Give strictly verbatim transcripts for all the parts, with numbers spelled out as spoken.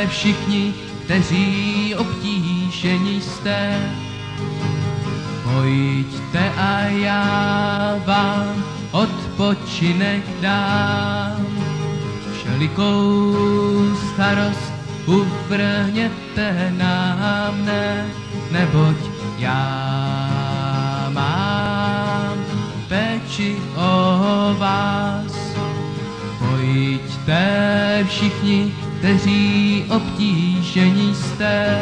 všichni, kteří obtíženi jste. Pojďte a já vám odpočinek dám. Všelikou starost uvrhněte na mne, neboť já mám péči o vás. Pojďte všichni, kteří obtíženi jste.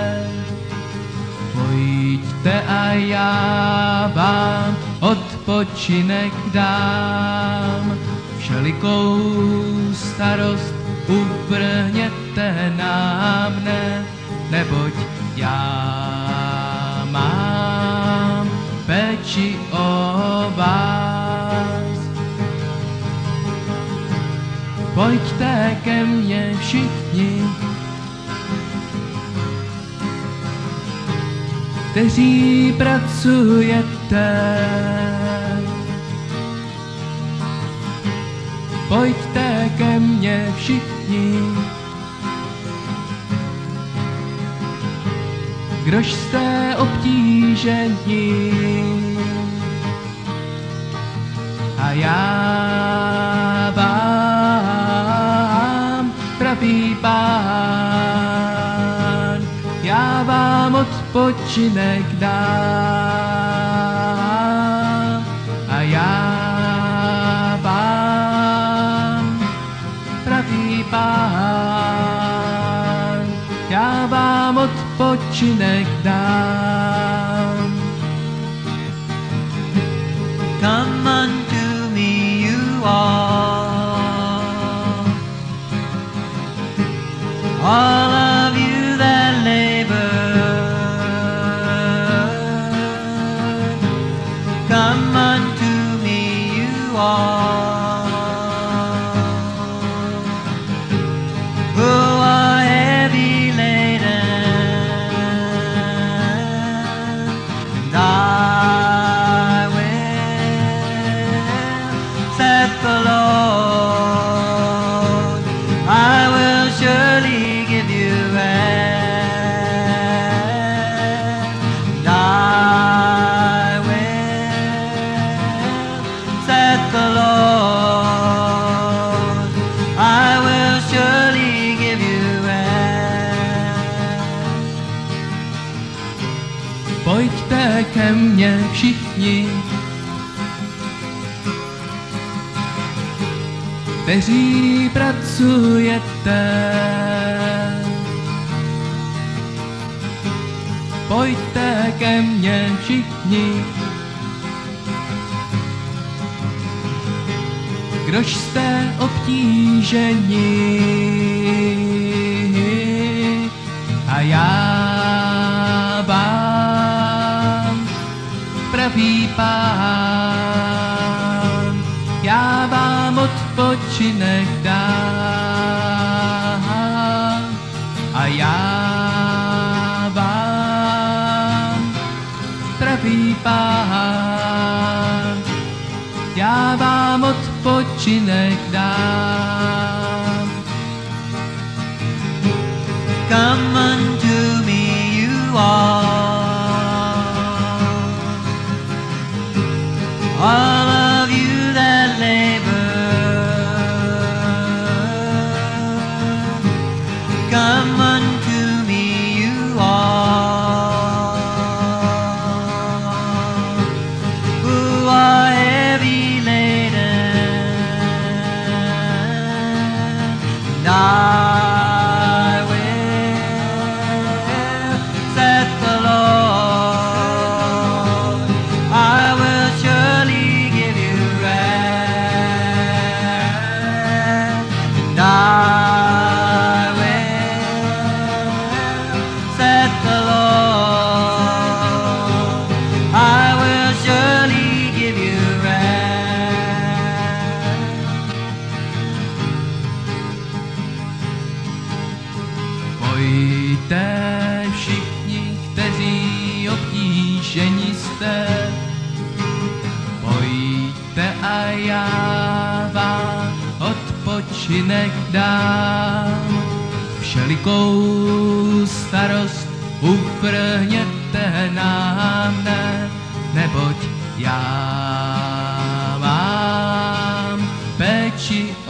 Pojďte a já vám odpočinek dám. Všelikou starost uvrhněte na mne, neboť já mám péči o vás. Pojďte ke mně všichni, kteří pracujete. Pojďte ke mně všichni, kdož jste obtíženi. A já vám, pravý Pán, já vám odpočinek dám. A já vám, pravý Pán, já vám odpočinek dám. Come unto me, you all, all of you that labor. Come unto me, you all, who are heavy laden, and I will, saith the Lord, I will surely give you rest. And I will, saith the Lord, I will surely give you rest. Pojďte ke mně všichni, kteří pracujete. Pojďte ke mně všichni, kdož jste obtíženi. A já vám, pravý Pán, já vám odpočinek dám. A já vám, pravý Pán, já vám odpočinek dám. Come unto me, you all, all of you that labor. Come unto me, you all, who are heavy laden, and I will, saith the Lord, I will surely give you rest. And I will, saith the Lord, I will surely give you rest. Pojďte všichni, kteří obtíženi jste. Pojďte a já vám odpočinek dám. Všeli velikou starost uvrhněte nám, ne, neboť já mám péči